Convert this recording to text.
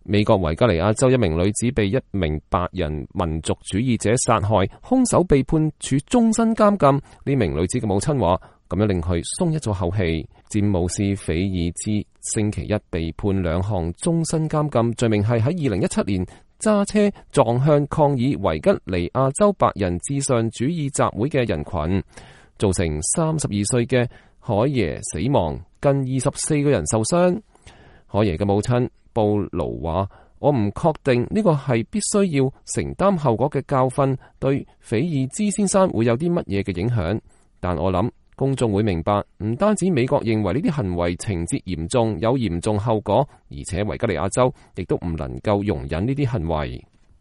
美國維吉尼亞州一名女子被一名白人民族主義者殺害，兇手被判處終身監禁。呢名女子嘅母親話，咁樣令佢鬆一咗口氣。詹姆斯·斐爾茲星期一被判2項終身監禁，罪名係喺2017年揸車撞向抗議維吉尼亞州白人至上主義集會嘅人群，造成32歲嘅海耶死亡，近24個人受傷。海耶嘅母親布勞話，我唔確定呢個係必須要承擔後果嘅教訓對斐爾茲先生會有啲乜嘢嘅影響，但我諗公眾會明白，唔單止美國認為呢啲行為情節嚴重，有嚴重後果，而且維吉尼亞州亦都唔能夠容忍呢啲行為。